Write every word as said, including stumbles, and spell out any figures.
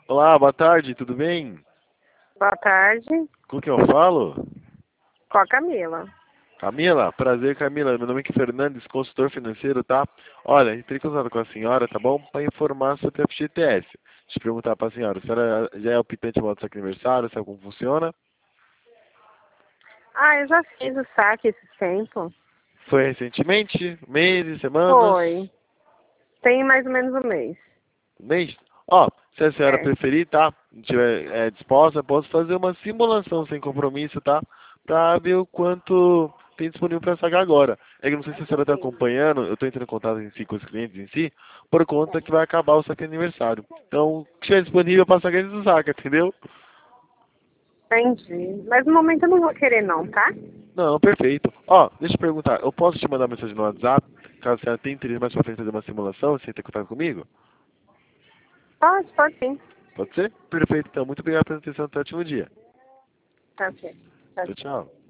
Olá, boa tarde, tudo bem? Boa tarde, Com quem eu falo? com a Camila. Camila, prazer, Camila. Meu nome é Fernandes, consultor financeiro, tá? Olha, entrei em contato com a senhora, tá bom? Para informar sobre a F G T S. Deixa eu perguntar para a senhora, a senhora já é optante do seu aniversário, sabe como funciona? Ah, eu já fiz o saque esse tempo. Foi recentemente? Meses, semanas? Foi. Tem mais ou menos um mês. Mês? Ó, se a senhora É. preferir, tá? Estiver é, disposta, posso fazer uma simulação sem compromisso, tá? Pra ver o quanto tem disponível para sacar agora. É que eu não sei se a senhora está acompanhando, eu estou entrando em contato em si com os clientes em si, por conta que vai acabar o saque de aniversário. Então, o que estiver disponível para sacar, eles saca, entendeu? Entendi. Mas no momento eu não vou querer não, tá? Não, perfeito. Ó, deixa eu perguntar, eu posso te mandar mensagem no WhatsApp, caso a senhora tenha interesse mais pra frente fazer uma simulação, você ter contato comigo? Pode, pode sim. Pode ser? Perfeito, então. Muito obrigado pela atenção, até o último dia. Tá ok. Tá Tchau, ok. tchau.